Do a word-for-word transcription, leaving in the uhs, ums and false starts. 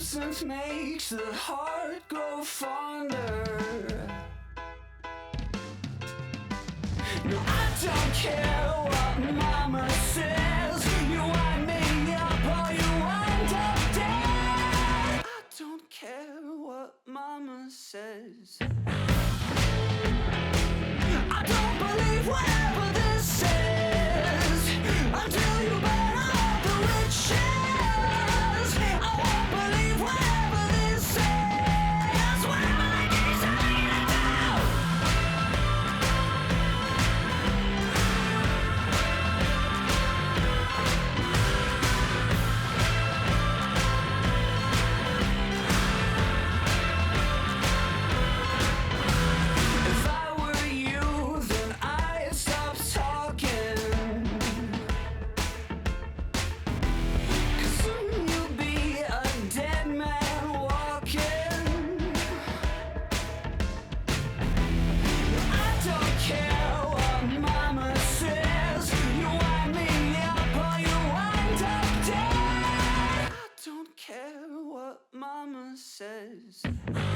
Absence makes the heart grow fonder. No, I don't care what mama says. You wind me up or you wind up dead. I don't care what mama says. I don't believe whatever this says until you burn all the witches. I won't believe whatever this says. Whatever they need, something to do. If I were you, then I'd stop talking. 'Cause soon you'll be a dead man walking. I don't care what mama says. You wind me up or you wind up dead. I don't care what mama says.